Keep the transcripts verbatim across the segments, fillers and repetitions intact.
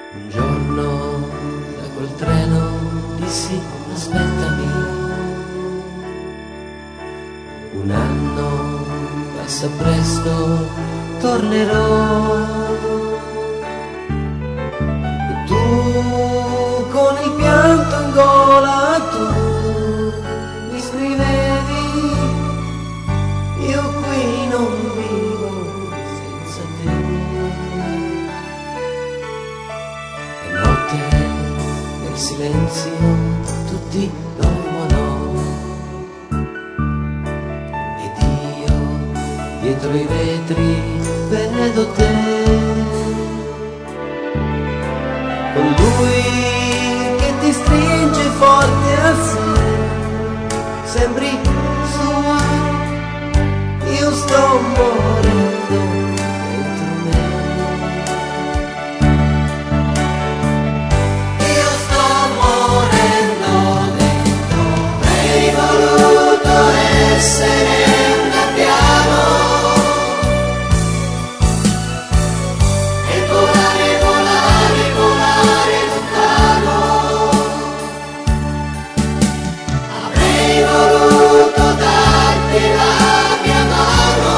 Un giorno da quel treno dissi aspettami, un anno passa presto, tornerò. E tu con il pianto in gola tu mi scrivevi, io qui non vivo senza te. E notte nel silenzio tutti dormono ed io dietro i vetri vedo te, con lui che ti stringe forte a sé, sembri sua, io sto morendo dentro me. Io sto morendo dentro me. Avrei voluto essere un gabbiano e volare, volare, volare lontano. Avrei voluto darti la mia mano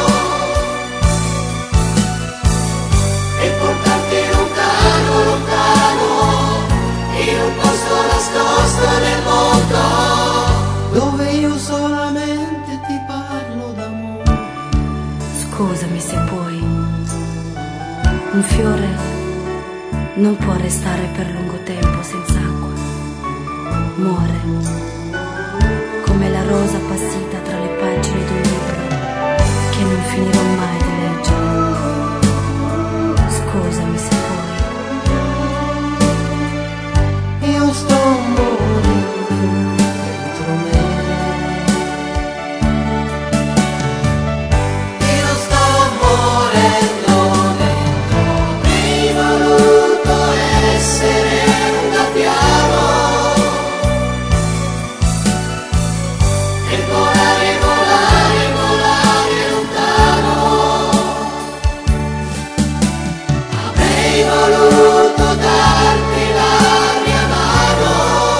e portarti lontano, lontano, in un posto nascosto nel mondo, dove io solamente ti parlo d'amore. Scusami se puoi, un fiore non può restare per lungo tempo senza acqua. Muore, come la rosa appassita tra le pagine di un libro che non finirò mai di leggere. Scusami se puoi. Io sto morendo dentro me. Io sto morendo dentro me. Avrei voluto essere un gabbiano e volare, volare, volare lontano. Avrei voluto darti la mia mano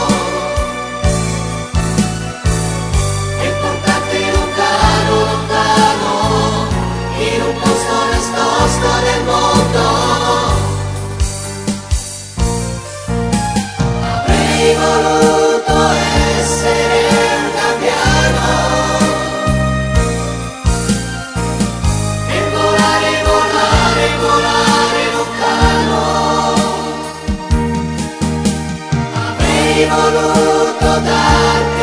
e portarti lontano, lontano, in un posto nascosto nel mondo. Avrei voluto essere un gabbiano e volare, volare, volare lontano. Avrei voluto darti